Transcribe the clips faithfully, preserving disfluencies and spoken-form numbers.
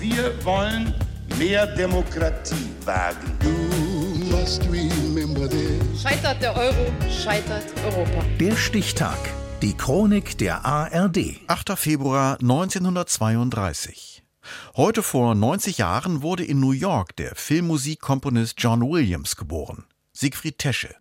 Wir wollen mehr Demokratie wagen. You must remember this. Scheitert der Euro, scheitert Europa. Der Stichtag. Die Chronik der A R D. achter Februar neunzehnhundertzweiunddreißig. Heute vor neunzig Jahren wurde in New York der Filmmusikkomponist John Williams geboren. Siegfried Tesche.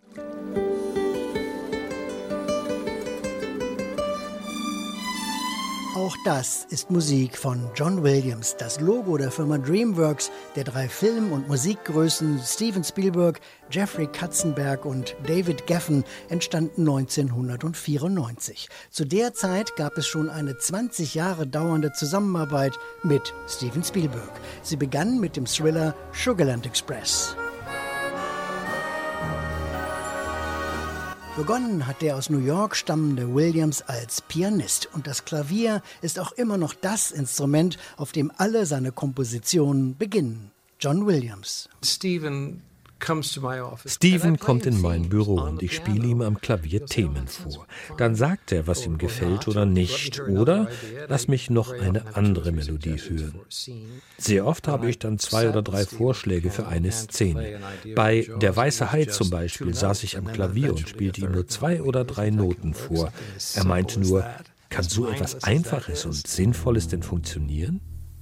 Auch das ist Musik von John Williams, das Logo der Firma DreamWorks, der drei Film- und Musikgrößen Steven Spielberg, Jeffrey Katzenberg und David Geffen entstanden neunzehnhundertvierundneunzig. Zu der Zeit gab es schon eine zwanzig Jahre dauernde Zusammenarbeit mit Steven Spielberg. Sie begann mit dem Thriller Sugarland Express. Begonnen hat der aus New York stammende Williams als Pianist und das Klavier ist auch immer noch das Instrument, auf dem alle seine Kompositionen beginnen. John Williams. Steven kommt in mein Büro und ich spiele ihm am Klavier Themen vor. Dann sagt er, was ihm gefällt oder nicht. Oder lass mich noch eine andere Melodie hören. Sehr oft habe ich dann zwei oder drei Vorschläge für eine Szene. Bei Der weiße Hai zum Beispiel saß ich am Klavier und spielte ihm nur zwei oder drei Noten vor. Er meinte nur, kann so etwas Einfaches und Sinnvolles denn funktionieren?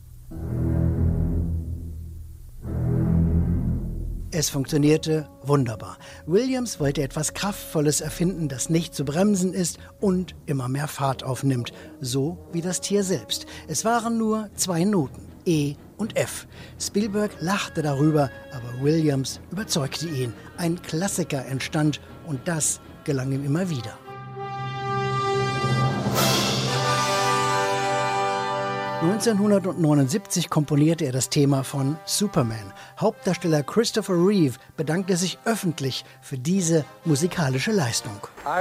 Es funktionierte wunderbar. Williams wollte etwas Kraftvolles erfinden, das nicht zu bremsen ist und immer mehr Fahrt aufnimmt. So wie das Tier selbst. Es waren nur zwei Noten, E und F. Spielberg lachte darüber, aber Williams überzeugte ihn. Ein Klassiker entstand und das gelang ihm immer wieder. neunzehnhundertneunundsiebzig komponierte er das Thema von Superman. Hauptdarsteller Christopher Reeve bedankte sich öffentlich für diese musikalische Leistung.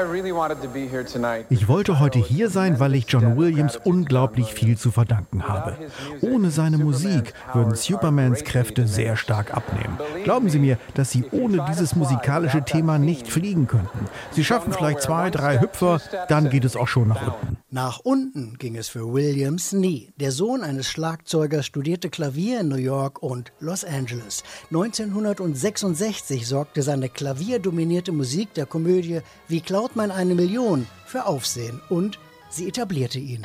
Ich wollte heute hier sein, weil ich John Williams unglaublich viel zu verdanken habe. Ohne seine Musik würden Supermans Kräfte sehr stark abnehmen. Glauben Sie mir, dass Sie ohne dieses musikalische Thema nicht fliegen könnten. Sie schaffen vielleicht zwei, drei Hüpfer, dann geht es auch schon nach unten. Nach unten ging es für Williams nie. Der Sohn eines Schlagzeugers studierte Klavier in New York und Los Angeles. neunzehnhundertsechsundsechzig sorgte seine klavierdominierte Musik der Komödie Wie klaut man eine Million für Aufsehen und sie etablierte ihn.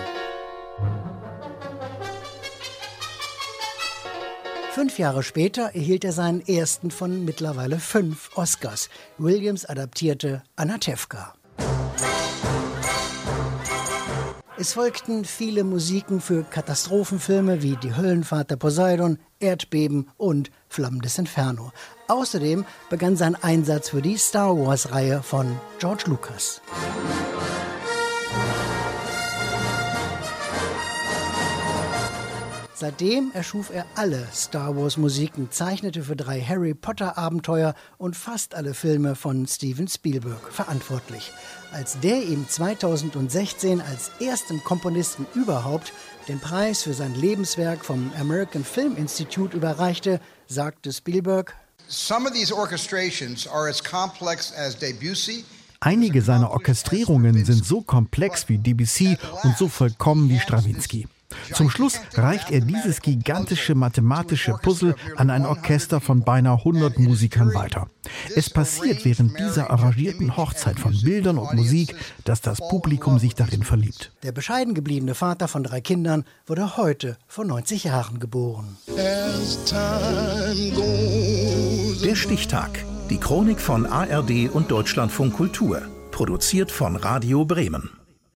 Fünf Jahre später erhielt er seinen ersten von mittlerweile fünf Oscars. Williams adaptierte Anatevka. Es folgten viele Musiken für Katastrophenfilme wie Die Höllenfahrt der Poseidon, Erdbeben und Flammendes Inferno. Außerdem begann sein Einsatz für die Star Wars-Reihe von George Lucas. Seitdem erschuf er alle Star Wars-Musiken, zeichnete für drei Harry Potter-Abenteuer und fast alle Filme von Steven Spielberg verantwortlich. Als der ihm zweitausendsechzehn als erstem Komponisten überhaupt den Preis für sein Lebenswerk vom American Film Institute überreichte, sagte Spielberg: Some of these orchestrations are as complex as Debussy. Einige seiner Orchestrierungen sind so komplex wie Debussy und so vollkommen wie Strawinsky. Zum Schluss reicht er dieses gigantische mathematische Puzzle an ein Orchester von beinahe hundert Musikern weiter. Es passiert während dieser arrangierten Hochzeit von Bildern und Musik, dass das Publikum sich darin verliebt. Der bescheiden gebliebene Vater von drei Kindern wurde heute vor neunzig Jahren geboren. Der Stichtag. Die Chronik von A R D und Deutschlandfunk Kultur. Produziert von Radio Bremen.